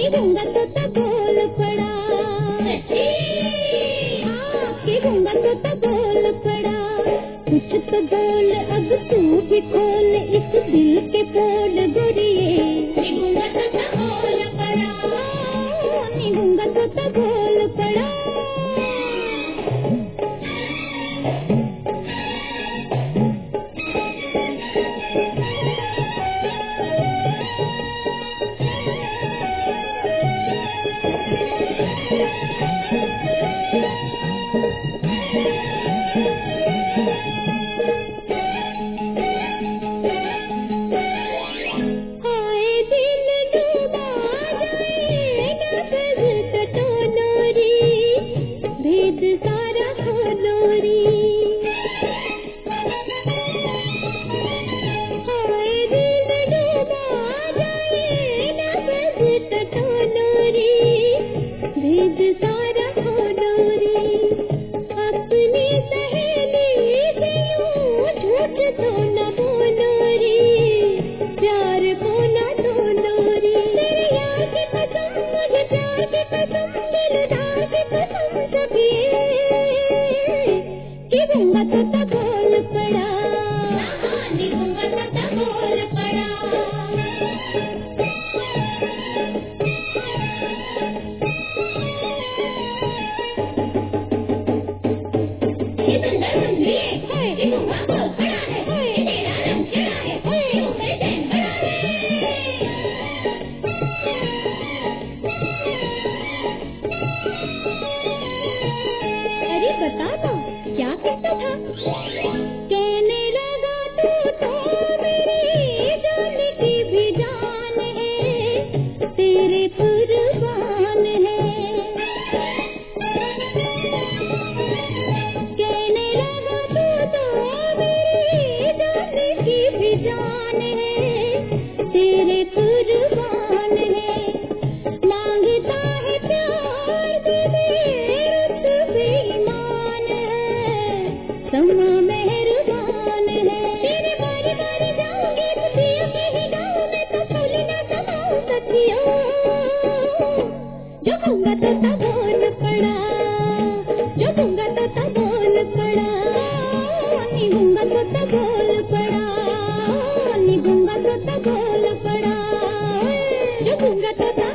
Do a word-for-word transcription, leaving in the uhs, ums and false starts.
गूंगा तोता बोल पड़ा, हाँ कि गूंगा तोता बोल पड़ा। कुछ तो बोल अब तू भी खोल इस दिल के पोल गोरिये, गूंगा तोता बोल पड़ा, नी गूंगा तोता बोल पड़ा। गूंगा तोता